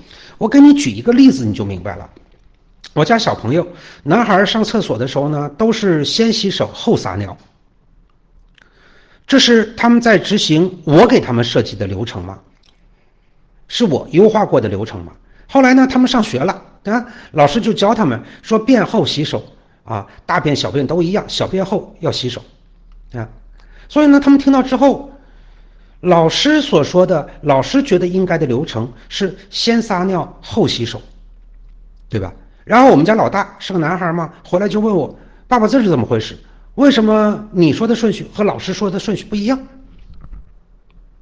我给你举一个例子你就明白了。我家小朋友，男孩上厕所的时候呢，都是先洗手后撒尿，这是他们在执行我给他们设计的流程吗？是我优化过的流程吗？后来呢，他们上学了，老师就教他们说便后洗手啊，大便小便都一样，小便后要洗手啊。所以呢，他们听到之后，老师所说的，老师觉得应该的流程是先撒尿后洗手，对吧？然后我们家老大是个男孩嘛，回来就问我，爸爸这是怎么回事？为什么你说的顺序和老师说的顺序不一样？